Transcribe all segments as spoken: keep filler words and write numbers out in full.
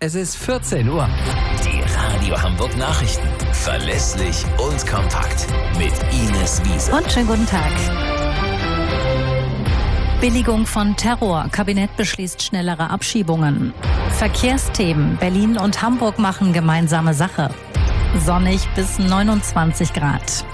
Es ist vierzehn Uhr. Die Radio Hamburg Nachrichten. Verlässlich und kompakt. Mit Ines Wiese. Und schönen guten Tag. Billigung von Terror. Kabinett beschließt schnellere Abschiebungen. Verkehrsthemen. Berlin und Hamburg machen gemeinsame Sache. Sonnig bis neunundzwanzig Grad.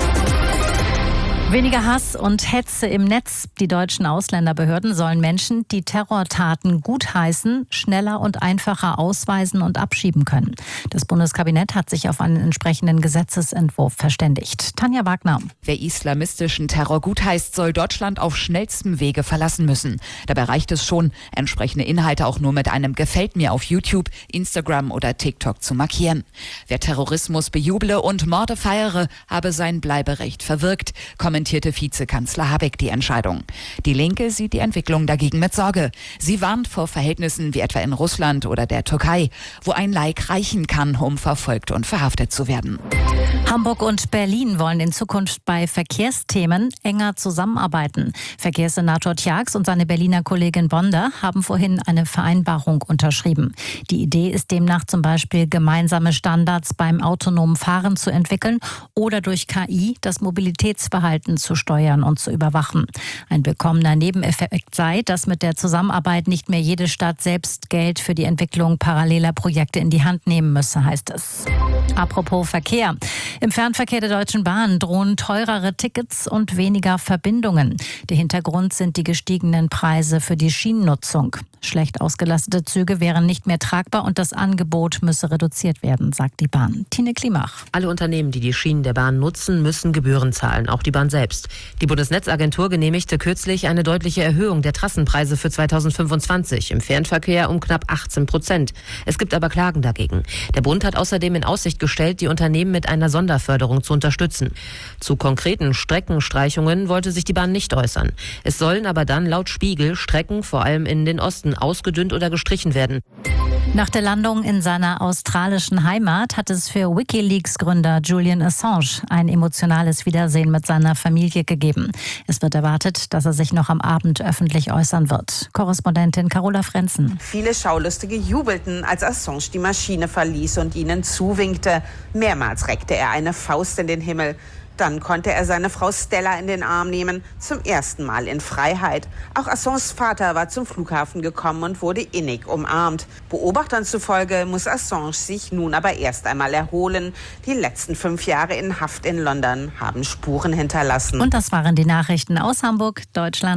Weniger Hass und Hetze im Netz. Die deutschen Ausländerbehörden sollen Menschen, die Terrortaten gutheißen, schneller und einfacher ausweisen und abschieben können. Das Bundeskabinett hat sich auf einen entsprechenden Gesetzesentwurf verständigt. Tanja Wagner. Wer islamistischen Terror gutheißt, soll Deutschland auf schnellstem Wege verlassen müssen. Dabei reicht es schon, entsprechende Inhalte auch nur mit einem Gefällt mir auf YouTube, Instagram oder TikTok zu markieren. Wer Terrorismus bejuble und Morde feiere, habe sein Bleiberecht verwirkt, kommentierte Vizekanzler Habeck die Entscheidung. Die Linke sieht die Entwicklung dagegen mit Sorge. Sie warnt vor Verhältnissen wie etwa in Russland oder der Türkei, wo ein Like reichen kann, um verfolgt und verhaftet zu werden. Hamburg und Berlin wollen in Zukunft bei Verkehrsthemen enger zusammenarbeiten. Verkehrssenator Tjax und seine Berliner Kollegin Bonder haben vorhin eine Vereinbarung unterschrieben. Die Idee ist demnach zum Beispiel, gemeinsame Standards beim autonomen Fahren zu entwickeln oder durch K I das Mobilitätsverhalten zu steuern und zu überwachen. Ein willkommener Nebeneffekt sei, dass mit der Zusammenarbeit nicht mehr jede Stadt selbst Geld für die Entwicklung paralleler Projekte in die Hand nehmen müsse, heißt es. Apropos Verkehr. Im Fernverkehr der Deutschen Bahn drohen teurere Tickets und weniger Verbindungen. Der Hintergrund sind die gestiegenen Preise für die Schienennutzung. Schlecht ausgelastete Züge wären nicht mehr tragbar und das Angebot müsse reduziert werden, sagt die Bahn. Tine Klimach. Alle Unternehmen, die die Schienen der Bahn nutzen, müssen Gebühren zahlen, auch die Bahn selbst. Die Bundesnetzagentur genehmigte kürzlich eine deutliche Erhöhung der Trassenpreise für zweitausendfünfundzwanzig, im Fernverkehr um knapp achtzehn Prozent. Es gibt aber Klagen dagegen. Der Bund hat außerdem in Aussicht gestellt, die Unternehmen mit einer Sonderförderung zu unterstützen. Zu konkreten Streckenstreichungen wollte sich die Bahn nicht äußern. Es sollen aber dann laut Spiegel Strecken, vor allem in den Osten, ausgedünnt oder gestrichen werden. Nach der Landung in seiner australischen Heimat hat es für WikiLeaks-Gründer Julian Assange ein emotionales Wiedersehen mit seiner Familie gegeben. Es wird erwartet, dass er sich noch am Abend öffentlich äußern wird. Korrespondentin Carola Frenzen. Viele Schaulustige jubelten, als Assange die Maschine verließ und ihnen zuwinkte. Mehrmals reckte er eine Faust in den Himmel. Dann konnte er seine Frau Stella in den Arm nehmen, zum ersten Mal in Freiheit. Auch Assanges Vater war zum Flughafen gekommen und wurde innig umarmt. Beobachtern zufolge muss Assange sich nun aber erst einmal erholen. Die letzten fünf Jahre in Haft in London haben Spuren hinterlassen. Und das waren die Nachrichten aus Hamburg, Deutschland.